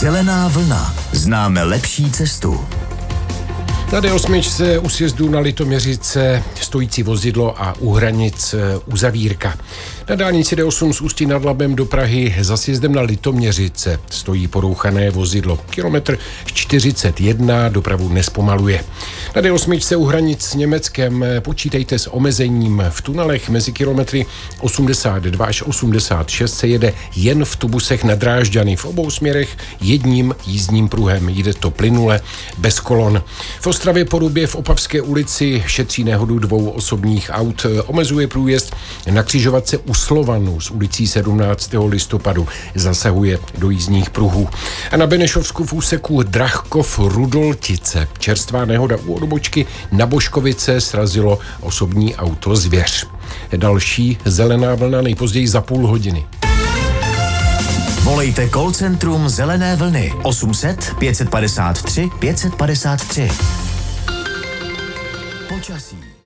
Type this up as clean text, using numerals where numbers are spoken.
Zelená vlna. Známe lepší cestu. Na D8 u sjezdu na Litoměřice stojící vozidlo a u hranic uzavírka. Na dálnici D8 z Ústí nad Labem do Prahy za sjezdem na Litoměřice stojí porouchané vozidlo. Kilometr 41, dopravu nespomaluje. Na D8 u hranic s Německem počítejte s omezením. V tunelech mezi kilometry 82 až 86 se jede jen v tubusech na Drážďany. V obou směrech jedním jízdním pruhem. Jde to plynule, bez kolon. V Ostravě Porubě v Opavské ulici šetří nehodu 2 osobních aut. Omezuje průjezd na křižovatce u Slovanu s ulicí 17. listopadu. Zasahuje do jízdních pruhů. A na Benešovsku v úseku Drahkov-Rudoltice čerstvá nehoda u odbočky na Božkovice srazilo osobní auto Zvěř. Další zelená vlna nejpozději za půl hodiny. Volejte call centrum Zelené vlny 800 553 553. Počasí.